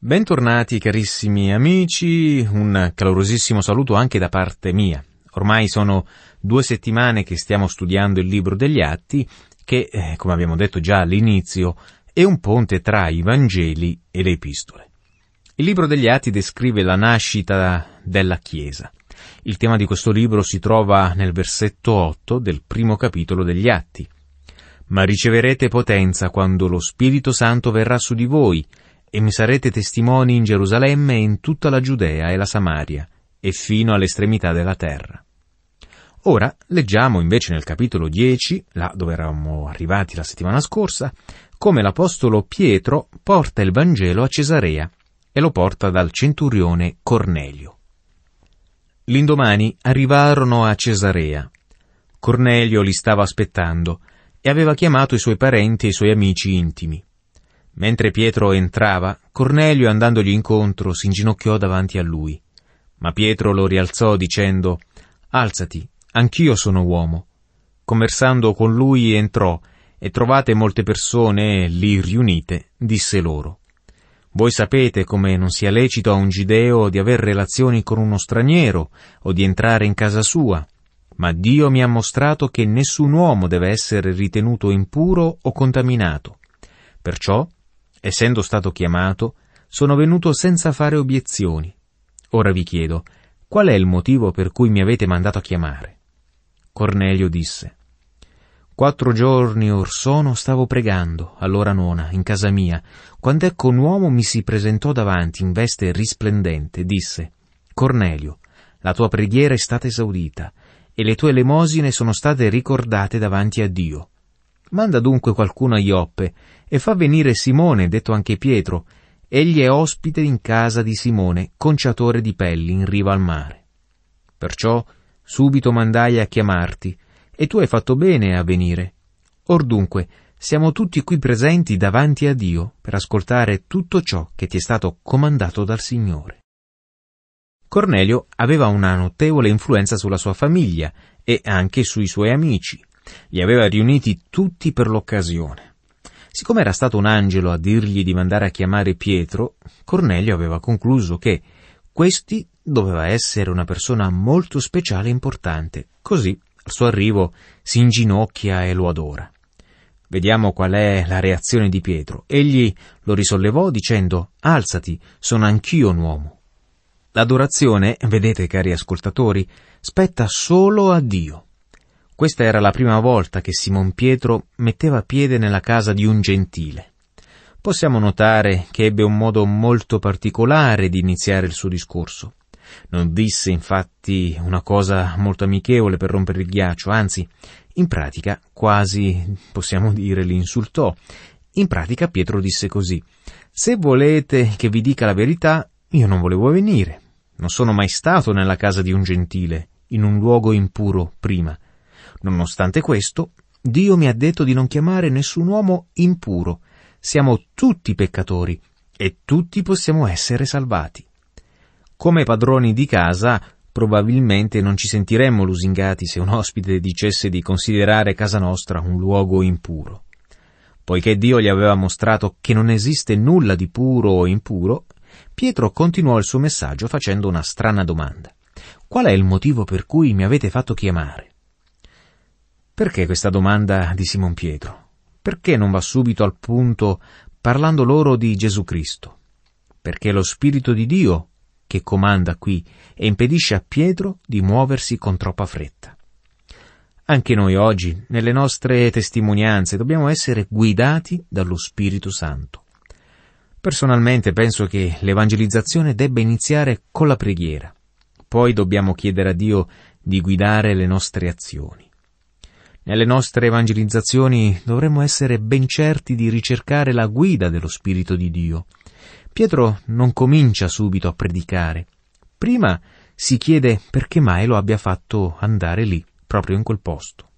Bentornati carissimi amici, un calorosissimo saluto anche da parte mia. Ormai sono 2 settimane che stiamo studiando il libro degli Atti che, come abbiamo detto già all'inizio, è un ponte tra i Vangeli e le Epistole. Il libro degli Atti descrive la nascita della Chiesa. Il tema di questo libro si trova nel versetto 8 del primo capitolo degli Atti. «Ma riceverete potenza quando lo Spirito Santo verrà su di voi, e mi sarete testimoni in Gerusalemme e in tutta la Giudea e la Samaria, e fino all'estremità della terra». Ora leggiamo invece nel capitolo 10, là dove eravamo arrivati la settimana scorsa, come l'apostolo Pietro porta il Vangelo a Cesarea e lo porta dal centurione Cornelio. L'indomani arrivarono a Cesarea. Cornelio li stava aspettando e aveva chiamato i suoi parenti e i suoi amici intimi. Mentre Pietro entrava, Cornelio, andandogli incontro, si inginocchiò davanti a lui. Ma Pietro lo rialzò dicendo: «Alzati, anch'io sono uomo». Conversando con lui entrò, e trovate molte persone lì riunite, disse loro: «Voi sapete come non sia lecito a un giudeo di aver relazioni con uno straniero o di entrare in casa sua, ma Dio mi ha mostrato che nessun uomo deve essere ritenuto impuro o contaminato. Perciò, essendo stato chiamato, sono venuto senza fare obiezioni. Ora vi chiedo, qual è il motivo per cui mi avete mandato a chiamare?» Cornelio disse: 4 giorni or sono stavo pregando, all'ora nona, in casa mia, quando ecco un uomo mi si presentò davanti in veste risplendente, disse: «Cornelio, la tua preghiera è stata esaudita, e le tue elemosine sono state ricordate davanti a Dio. Manda dunque qualcuno a Ioppe, e fa venire Simone, detto anche Pietro. Egli è ospite in casa di Simone, conciatore di pelli, in riva al mare». Perciò subito mandai a chiamarti, e tu hai fatto bene a venire. Or dunque, siamo tutti qui presenti davanti a Dio per ascoltare tutto ciò che ti è stato comandato dal Signore. Cornelio aveva una notevole influenza sulla sua famiglia e anche sui suoi amici. Li aveva riuniti tutti per l'occasione. Siccome era stato un angelo a dirgli di mandare a chiamare Pietro, Cornelio aveva concluso che questi doveva essere una persona molto speciale e importante. Così, al suo arrivo, si inginocchia e lo adora. Vediamo qual è la reazione di Pietro. Egli lo risollevò dicendo: «Alzati, sono anch'io un uomo». L'adorazione, vedete cari ascoltatori, spetta solo a Dio. Questa era la prima volta che Simon Pietro metteva piede nella casa di un gentile. Possiamo notare che ebbe un modo molto particolare di iniziare il suo discorso. Non disse infatti una cosa molto amichevole per rompere il ghiaccio, anzi, in pratica, quasi possiamo dire, li insultò. In pratica Pietro disse così: «Se volete che vi dica la verità, io non volevo venire. Non sono mai stato nella casa di un gentile, in un luogo impuro prima. Nonostante questo, Dio mi ha detto di non chiamare nessun uomo impuro. Siamo tutti peccatori e tutti possiamo essere salvati». Come padroni di casa, probabilmente non ci sentiremmo lusingati se un ospite dicesse di considerare casa nostra un luogo impuro. Poiché Dio gli aveva mostrato che non esiste nulla di puro o impuro, Pietro continuò il suo messaggio facendo una strana domanda: «Qual è il motivo per cui mi avete fatto chiamare?» Perché questa domanda di Simon Pietro? Perché non va subito al punto parlando loro di Gesù Cristo? Perché lo Spirito di Dio che comanda qui e impedisce a Pietro di muoversi con troppa fretta. Anche noi oggi, nelle nostre testimonianze, dobbiamo essere guidati dallo Spirito Santo. Personalmente penso che l'evangelizzazione debba iniziare con la preghiera. Poi dobbiamo chiedere a Dio di guidare le nostre azioni. Nelle nostre evangelizzazioni dovremmo essere ben certi di ricercare la guida dello Spirito di Dio. Pietro non comincia subito a predicare. Prima si chiede perché mai lo abbia fatto andare lì, proprio in quel posto.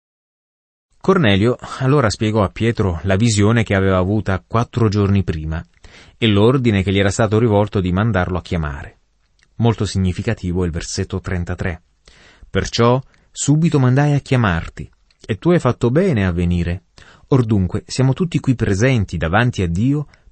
Cornelio allora spiegò a Pietro la visione che aveva avuta 4 giorni prima e l'ordine che gli era stato rivolto di mandarlo a chiamare. Molto significativo è il versetto 33. «Perciò subito mandai a chiamarti, e tu hai fatto bene a venire. Or dunque siamo tutti qui presenti davanti a Dio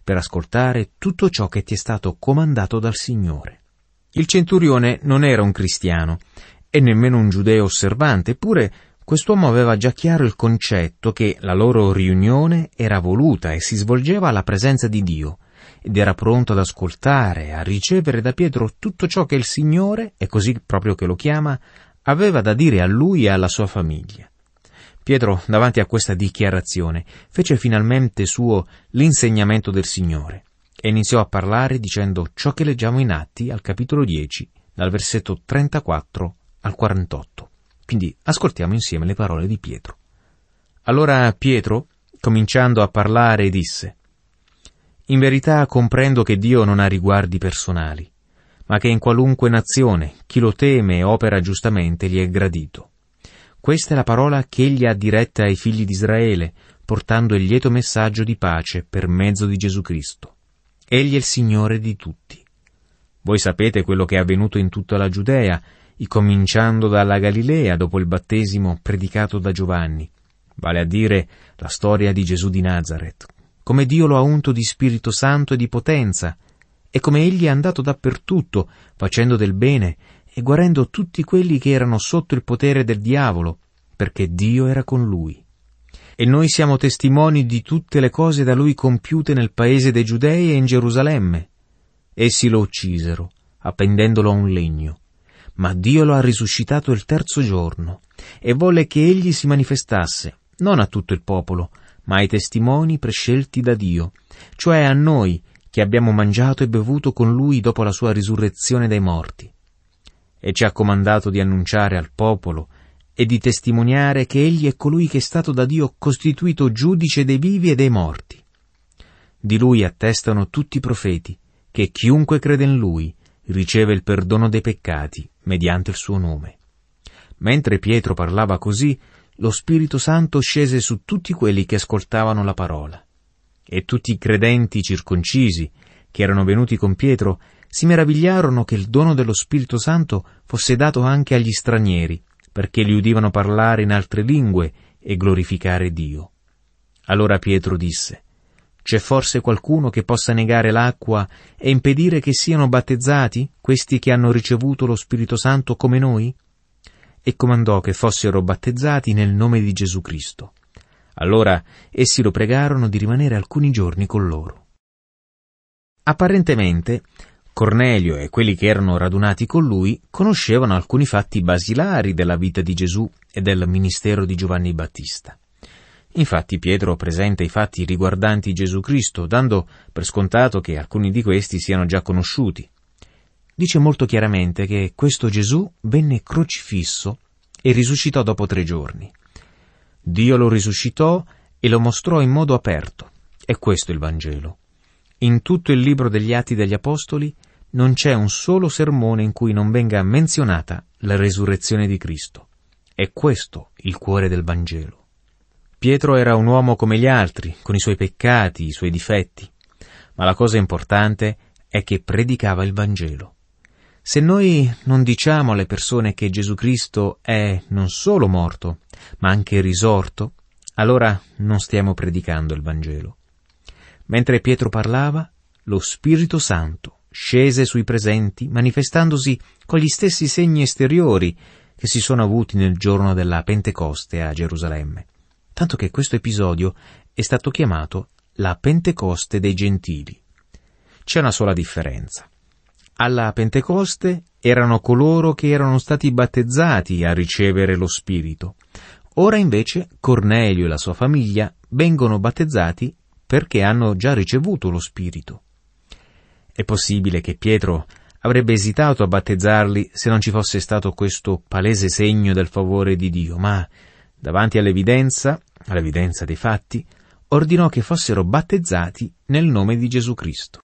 per ascoltare tutto ciò che ti è stato comandato dal Signore». Il centurione non era un cristiano e nemmeno un giudeo osservante, eppure quest'uomo aveva già chiaro il concetto che la loro riunione era voluta e si svolgeva alla presenza di Dio, ed era pronto ad ascoltare, a ricevere da Pietro tutto ciò che il Signore, è così proprio che lo chiama, aveva da dire a lui e alla sua famiglia. Pietro, davanti a questa dichiarazione, fece finalmente suo l'insegnamento del Signore e iniziò a parlare dicendo ciò che leggiamo in Atti al capitolo 10, dal versetto 34 al 48. Quindi ascoltiamo insieme le parole di Pietro. Allora Pietro, cominciando a parlare, disse: «In verità comprendo che Dio non ha riguardi personali, ma che in qualunque nazione chi lo teme e opera giustamente gli è gradito. Questa è la parola che egli ha diretta ai figli di Israele, portando il lieto messaggio di pace per mezzo di Gesù Cristo. Egli è il Signore di tutti. Voi sapete quello che è avvenuto in tutta la Giudea, cominciando dalla Galilea dopo il battesimo predicato da Giovanni, vale a dire la storia di Gesù di Nazaret, come Dio lo ha unto di Spirito Santo e di potenza, e come egli è andato dappertutto, facendo del bene e guarendo tutti quelli che erano sotto il potere del diavolo, perché Dio era con lui. E noi siamo testimoni di tutte le cose da lui compiute nel paese dei Giudei e in Gerusalemme. Essi lo uccisero, appendendolo a un legno, ma Dio lo ha risuscitato il terzo giorno, e volle che egli si manifestasse, non a tutto il popolo, ma ai testimoni prescelti da Dio, cioè a noi, che abbiamo mangiato e bevuto con lui dopo la sua risurrezione dai morti. E ci ha comandato di annunciare al popolo e di testimoniare che egli è colui che è stato da Dio costituito giudice dei vivi e dei morti. Di lui attestano tutti i profeti, che chiunque crede in lui riceve il perdono dei peccati mediante il suo nome». Mentre Pietro parlava così, lo Spirito Santo scese su tutti quelli che ascoltavano la parola. E tutti i credenti circoncisi che erano venuti con Pietro si meravigliarono che il dono dello Spirito Santo fosse dato anche agli stranieri, perché li udivano parlare in altre lingue e glorificare Dio. Allora Pietro disse: «C'è forse qualcuno che possa negare l'acqua e impedire che siano battezzati questi che hanno ricevuto lo Spirito Santo come noi?» E comandò che fossero battezzati nel nome di Gesù Cristo. Allora essi lo pregarono di rimanere alcuni giorni con loro. Apparentemente Cornelio e quelli che erano radunati con lui conoscevano alcuni fatti basilari della vita di Gesù e del ministero di Giovanni Battista. Infatti Pietro presenta i fatti riguardanti Gesù Cristo, dando per scontato che alcuni di questi siano già conosciuti. Dice molto chiaramente che questo Gesù venne crocifisso e risuscitò dopo 3 giorni. Dio lo risuscitò e lo mostrò in modo aperto. È questo il Vangelo. In tutto il libro degli Atti degli Apostoli non c'è un solo sermone in cui non venga menzionata la resurrezione di Cristo. È questo il cuore del Vangelo. Pietro era un uomo come gli altri, con i suoi peccati, i suoi difetti, ma la cosa importante è che predicava il Vangelo. Se noi non diciamo alle persone che Gesù Cristo è non solo morto, ma anche risorto, allora non stiamo predicando il Vangelo. Mentre Pietro parlava, lo Spirito Santo scese sui presenti, manifestandosi con gli stessi segni esteriori che si sono avuti nel giorno della Pentecoste a Gerusalemme, tanto che questo episodio è stato chiamato la Pentecoste dei Gentili. C'è una sola differenza. Alla Pentecoste erano coloro che erano stati battezzati a ricevere lo Spirito. Ora invece Cornelio e la sua famiglia vengono battezzati perché hanno già ricevuto lo Spirito. È possibile che Pietro avrebbe esitato a battezzarli se non ci fosse stato questo palese segno del favore di Dio, ma davanti all'evidenza dei fatti, ordinò che fossero battezzati nel nome di Gesù Cristo.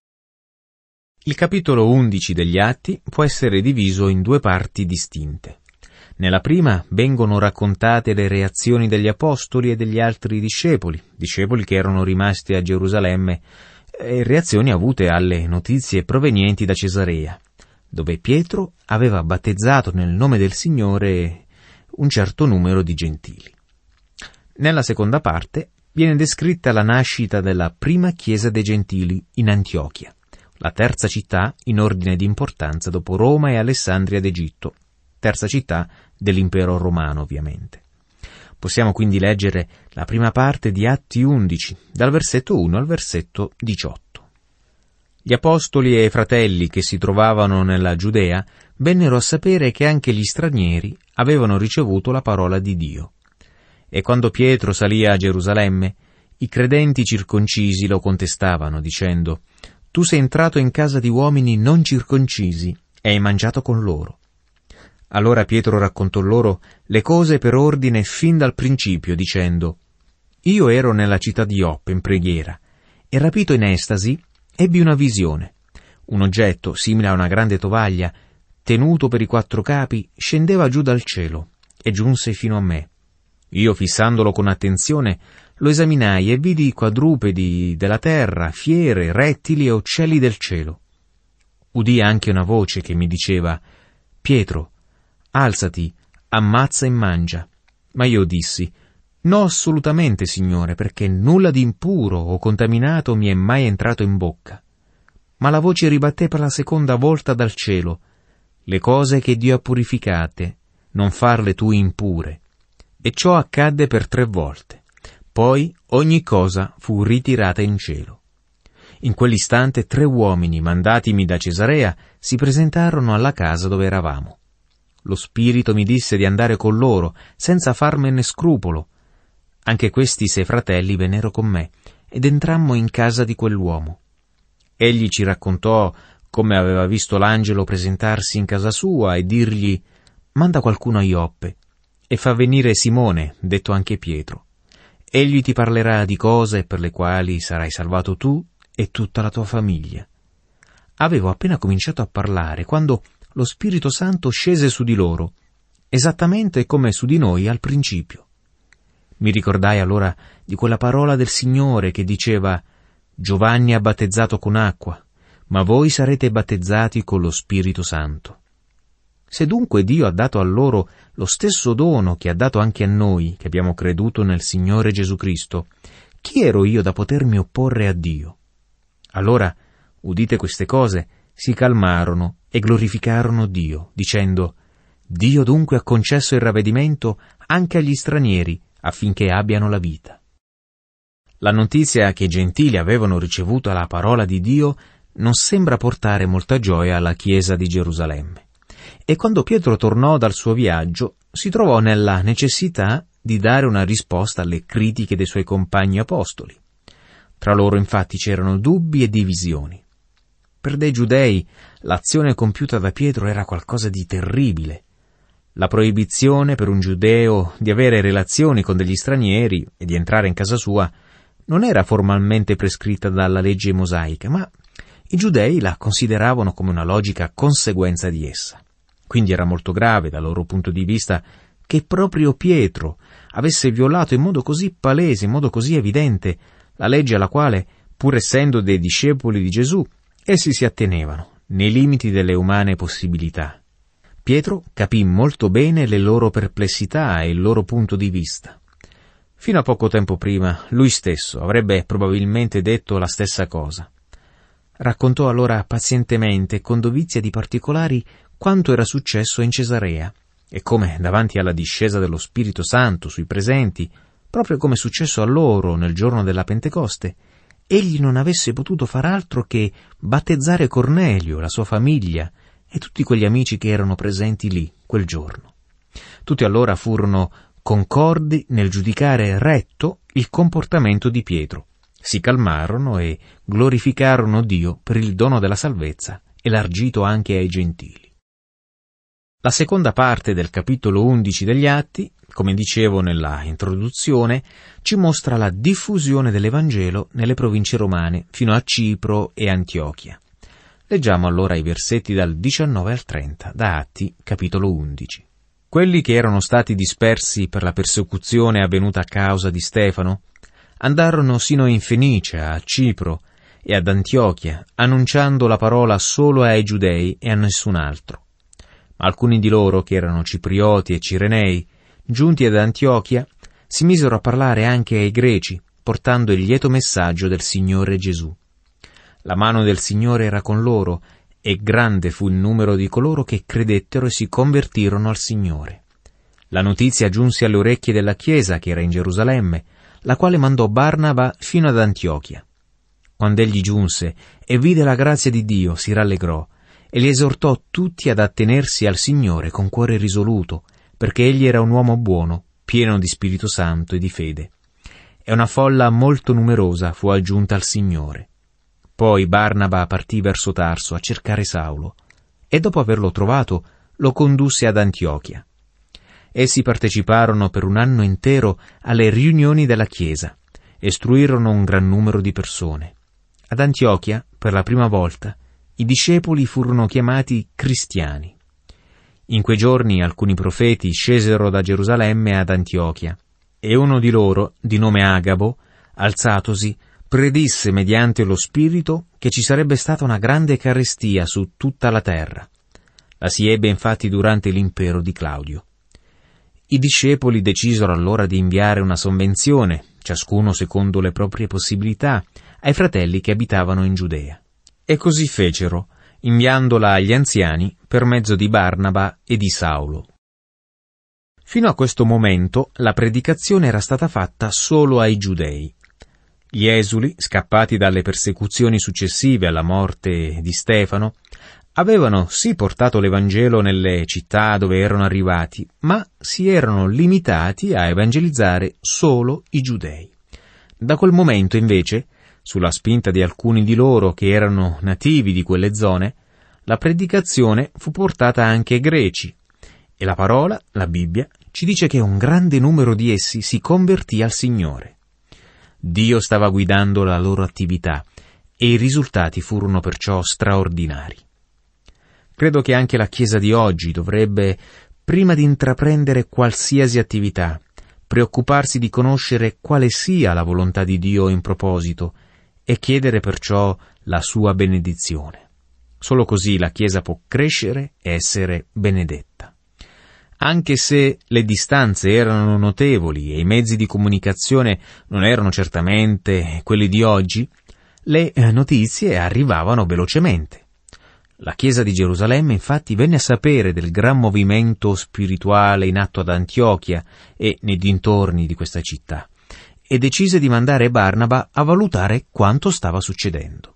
Il capitolo 11 degli Atti può essere diviso in 2 parti distinte. Nella prima vengono raccontate le reazioni degli apostoli e degli altri discepoli che erano rimasti a Gerusalemme, e reazioni avute alle notizie provenienti da Cesarea, dove Pietro aveva battezzato nel nome del Signore un certo numero di gentili. Nella seconda parte viene descritta la nascita della prima chiesa dei Gentili in Antiochia, la terza città in ordine di importanza dopo Roma e Alessandria d'Egitto, terza città dell'impero romano ovviamente. Possiamo quindi leggere la prima parte di Atti 11, dal versetto 1 al versetto 18. Gli apostoli e i fratelli che si trovavano nella Giudea vennero a sapere che anche gli stranieri avevano ricevuto la parola di Dio. E quando Pietro salì a Gerusalemme, i credenti circoncisi lo contestavano, dicendo: «Tu sei entrato in casa di uomini non circoncisi e hai mangiato con loro». Allora Pietro raccontò loro le cose per ordine fin dal principio, dicendo: «Io ero nella città di Ioppe in preghiera, e rapito in estasi ebbi una visione. Un oggetto, simile a una grande tovaglia, tenuto per i 4 capi, scendeva giù dal cielo e giunse fino a me. Io, fissandolo con attenzione, lo esaminai e vidi quadrupedi della terra, fiere, rettili e uccelli del cielo. Udii anche una voce che mi diceva: «Pietro, alzati, ammazza e mangia». Ma io dissi: «No, assolutamente, Signore, perché nulla di impuro o contaminato mi è mai entrato in bocca». Ma la voce ribatté per la seconda volta dal cielo: «Le cose che Dio ha purificate, non farle tu impure». E ciò accadde per 3 volte. Poi ogni cosa fu ritirata in cielo. In quell'istante 3 uomini, mandatimi da Cesarea, si presentarono alla casa dove eravamo. Lo Spirito mi disse di andare con loro, senza farmene scrupolo. Anche questi 6 fratelli vennero con me, ed entrammo in casa di quell'uomo. Egli ci raccontò come aveva visto l'angelo presentarsi in casa sua e dirgli: «Manda qualcuno a Ioppe e fa venire Simone, detto anche Pietro. Egli ti parlerà di cose per le quali sarai salvato tu e tutta la tua famiglia». Avevo appena cominciato a parlare quando lo Spirito Santo scese su di loro, esattamente come su di noi al principio. Mi ricordai allora di quella parola del Signore che diceva: «Giovanni ha battezzato con acqua, ma voi sarete battezzati con lo Spirito Santo». Se dunque Dio ha dato a loro lo stesso dono che ha dato anche a noi, che abbiamo creduto nel Signore Gesù Cristo, chi ero io da potermi opporre a Dio? Allora, udite queste cose, si calmarono e glorificarono Dio, dicendo: «Dio dunque ha concesso il ravvedimento anche agli stranieri, affinché abbiano la vita». La notizia che i gentili avevano ricevuto la parola di Dio non sembra portare molta gioia alla Chiesa di Gerusalemme. E quando Pietro tornò dal suo viaggio, si trovò nella necessità di dare una risposta alle critiche dei suoi compagni apostoli. Tra loro infatti c'erano dubbi e divisioni. Per dei giudei l'azione compiuta da Pietro era qualcosa di terribile. La proibizione per un giudeo di avere relazioni con degli stranieri e di entrare in casa sua non era formalmente prescritta dalla legge mosaica, ma i giudei la consideravano come una logica conseguenza di essa. Quindi era molto grave dal loro punto di vista che proprio Pietro avesse violato in modo così palese, in modo così evidente, la legge alla quale, pur essendo dei discepoli di Gesù, essi si attenevano, nei limiti delle umane possibilità. Pietro capì molto bene le loro perplessità e il loro punto di vista. Fino a poco tempo prima, lui stesso avrebbe probabilmente detto la stessa cosa. Raccontò allora pazientemente e con dovizia di particolari quanto era successo in Cesarea e come, davanti alla discesa dello Spirito Santo sui presenti, proprio come è successo a loro nel giorno della Pentecoste, egli non avesse potuto far altro che battezzare Cornelio, la sua famiglia e tutti quegli amici che erano presenti lì quel giorno. Tutti allora furono concordi nel giudicare retto il comportamento di Pietro. Si calmarono e glorificarono Dio per il dono della salvezza, elargito anche ai gentili. La seconda parte del capitolo 11 degli Atti, come dicevo nella introduzione, ci mostra la diffusione dell'Evangelo nelle province romane fino a Cipro e Antiochia. Leggiamo allora i versetti dal 19 al 30 da Atti, capitolo 11. Quelli che erano stati dispersi per la persecuzione avvenuta a causa di Stefano andarono sino in Fenicia, a Cipro e ad Antiochia, annunciando la parola solo ai giudei e a nessun altro. Ma alcuni di loro, che erano ciprioti e cirenei, giunti ad Antiochia, si misero a parlare anche ai greci, portando il lieto messaggio del Signore Gesù. La mano del Signore era con loro, e grande fu il numero di coloro che credettero e si convertirono al Signore. La notizia giunse alle orecchie della Chiesa che era in Gerusalemme, la quale mandò Barnaba fino ad Antiochia. Quando egli giunse e vide la grazia di Dio, si rallegrò e li esortò tutti ad attenersi al Signore con cuore risoluto, perché egli era un uomo buono, pieno di Spirito Santo e di fede. E una folla molto numerosa fu aggiunta al Signore. Poi Barnaba partì verso Tarso a cercare Saulo, e dopo averlo trovato lo condusse ad Antiochia. Essi parteciparono per un anno intero alle riunioni della Chiesa e istruirono un gran numero di persone. Ad Antiochia, per la prima volta, i discepoli furono chiamati cristiani. In quei giorni alcuni profeti scesero da Gerusalemme ad Antiochia, e uno di loro, di nome Agabo, alzatosi, predisse mediante lo Spirito che ci sarebbe stata una grande carestia su tutta la terra. La si ebbe infatti durante l'impero di Claudio. I discepoli decisero allora di inviare una sovvenzione, ciascuno secondo le proprie possibilità, ai fratelli che abitavano in Giudea. E così fecero, inviandola agli anziani per mezzo di Barnaba e di Saulo. Fino a questo momento la predicazione era stata fatta solo ai giudei. Gli esuli, scappati dalle persecuzioni successive alla morte di Stefano, avevano sì portato l'Evangelo nelle città dove erano arrivati, ma si erano limitati a evangelizzare solo i giudei. Da quel momento, invece, sulla spinta di alcuni di loro che erano nativi di quelle zone, la predicazione fu portata anche ai greci, e la parola, la Bibbia, ci dice che un grande numero di essi si convertì al Signore. Dio stava guidando la loro attività, e i risultati furono perciò straordinari. Credo che anche la Chiesa di oggi dovrebbe, prima di intraprendere qualsiasi attività, preoccuparsi di conoscere quale sia la volontà di Dio in proposito e chiedere perciò la sua benedizione. Solo così la Chiesa può crescere e essere benedetta. Anche se le distanze erano notevoli e i mezzi di comunicazione non erano certamente quelli di oggi, le notizie arrivavano velocemente. La Chiesa di Gerusalemme infatti venne a sapere del gran movimento spirituale in atto ad Antiochia e nei dintorni di questa città e decise di mandare Barnaba a valutare quanto stava succedendo.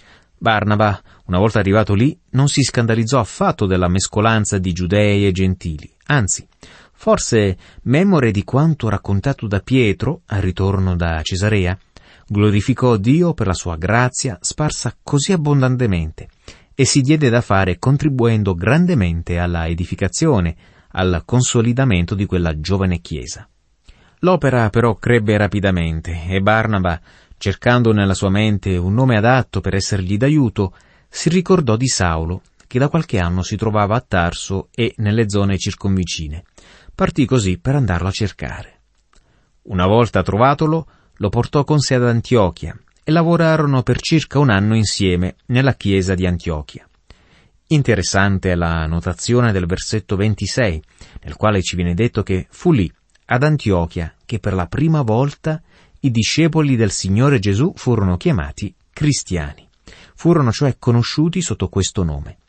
Barnaba, una volta arrivato lì, non si scandalizzò affatto della mescolanza di giudei e gentili, anzi, forse, memore di quanto raccontato da Pietro al ritorno da Cesarea, glorificò Dio per la sua grazia sparsa così abbondantemente e si diede da fare contribuendo grandemente alla edificazione, al consolidamento di quella giovane chiesa. L'opera però crebbe rapidamente e Barnaba, cercando nella sua mente un nome adatto per essergli d'aiuto, si ricordò di Saulo, che da qualche anno si trovava a Tarso e nelle zone circonvicine. Partì così per andarlo a cercare. Una volta trovatolo, lo portò con sé ad Antiochia e lavorarono per circa un anno insieme nella chiesa di Antiochia. Interessante è la notazione del versetto 26, nel quale ci viene detto che fu lì, ad Antiochia, che per la prima volta i discepoli del Signore Gesù furono chiamati cristiani. Furono cioè conosciuti sotto questo nome.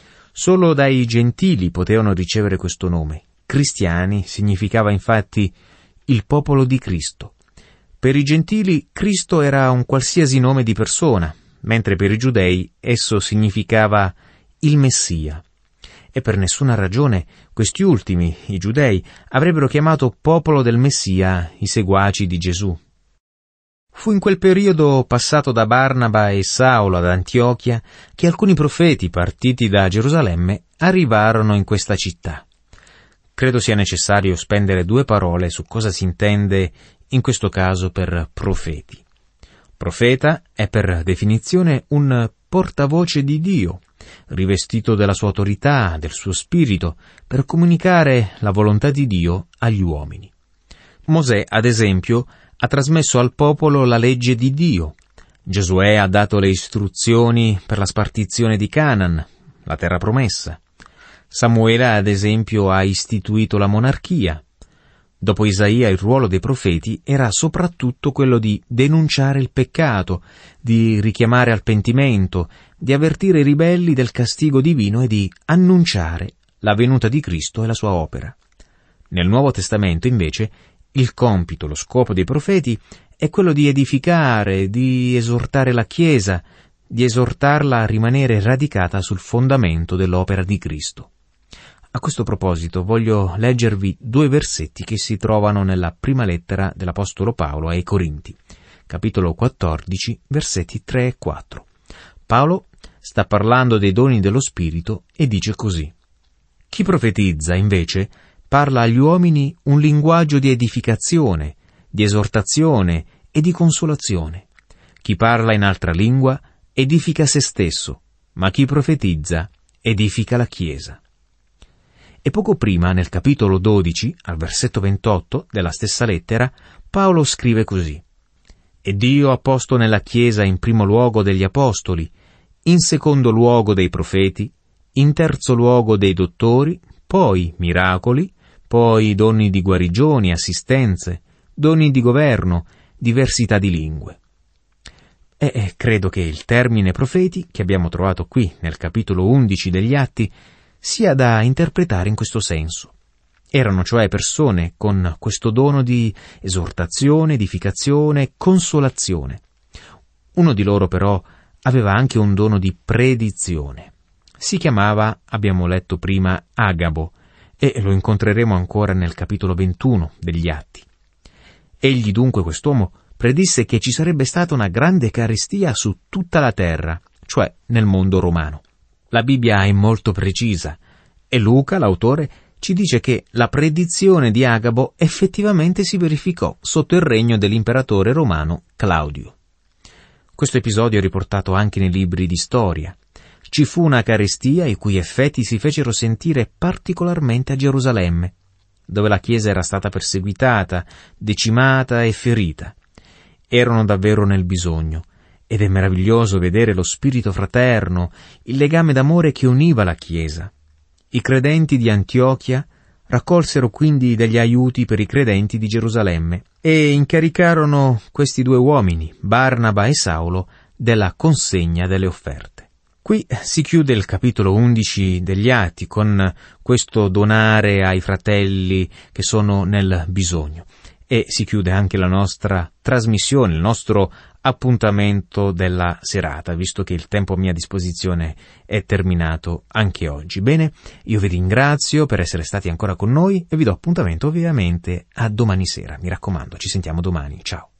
Solo dai gentili potevano ricevere questo nome. Cristiani significava infatti il popolo di Cristo. Per i gentili Cristo era un qualsiasi nome di persona, mentre per i giudei esso significava il Messia. E per nessuna ragione questi ultimi, i giudei, avrebbero chiamato popolo del Messia i seguaci di Gesù. Fu in quel periodo passato da Barnaba e Saulo ad Antiochia che alcuni profeti partiti da Gerusalemme arrivarono in questa città. Credo sia necessario spendere 2 parole su cosa si intende in questo caso per profeti. Profeta è per definizione un portavoce di Dio, rivestito della sua autorità, del suo spirito, per comunicare la volontà di Dio agli uomini. Mosè, ad esempio, ha trasmesso al popolo la legge di Dio. Giosuè ha dato le istruzioni per la spartizione di Canaan, la terra promessa. Samuele, ad esempio, ha istituito la monarchia. Dopo Isaia il ruolo dei profeti era soprattutto quello di denunciare il peccato, di richiamare al pentimento, di avvertire i ribelli del castigo divino e di annunciare la venuta di Cristo e la sua opera. Nel Nuovo Testamento, invece, il compito, lo scopo dei profeti è quello di edificare, di esortare la Chiesa, di esortarla a rimanere radicata sul fondamento dell'opera di Cristo. A questo proposito voglio leggervi 2 versetti che si trovano nella prima lettera dell'Apostolo Paolo ai Corinti, capitolo 14, versetti 3 e 4. Paolo sta parlando dei doni dello Spirito e dice così: «Chi profetizza, invece, parla agli uomini un linguaggio di edificazione, di esortazione e di consolazione. Chi parla in altra lingua edifica se stesso, ma chi profetizza edifica la Chiesa». E poco prima, nel capitolo 12, al versetto 28 della stessa lettera, Paolo scrive così: «E Dio ha posto nella Chiesa in primo luogo degli apostoli, in secondo luogo dei profeti, in terzo luogo dei dottori, poi miracoli, poi doni di guarigioni, assistenze, doni di governo, diversità di lingue». E credo che il termine profeti, che abbiamo trovato qui nel capitolo 11 degli Atti, sia da interpretare in questo senso. Erano cioè persone con questo dono di esortazione, edificazione, consolazione. Uno di loro però aveva anche un dono di predizione. Si chiamava, abbiamo letto prima, Agabo, e lo incontreremo ancora nel capitolo 21 degli Atti. Egli dunque, quest'uomo, predisse che ci sarebbe stata una grande carestia su tutta la terra, cioè nel mondo romano. La Bibbia è molto precisa e Luca, l'autore, ci dice che la predizione di Agabo effettivamente si verificò sotto il regno dell'imperatore romano Claudio. Questo episodio è riportato anche nei libri di storia. Ci fu una carestia i cui effetti si fecero sentire particolarmente a Gerusalemme, dove la Chiesa era stata perseguitata, decimata e ferita. Erano davvero nel bisogno. Ed è meraviglioso vedere lo spirito fraterno, il legame d'amore che univa la Chiesa. I credenti di Antiochia raccolsero quindi degli aiuti per i credenti di Gerusalemme e incaricarono questi 2 uomini, Barnaba e Saulo, della consegna delle offerte. Qui si chiude il capitolo 11 degli Atti con questo donare ai fratelli che sono nel bisogno. E si chiude anche la nostra trasmissione, il nostro appuntamento della serata, visto che il tempo a mia disposizione è terminato anche oggi. Bene, io vi ringrazio per essere stati ancora con noi e vi do appuntamento ovviamente a domani sera. Mi raccomando, ci sentiamo domani. Ciao.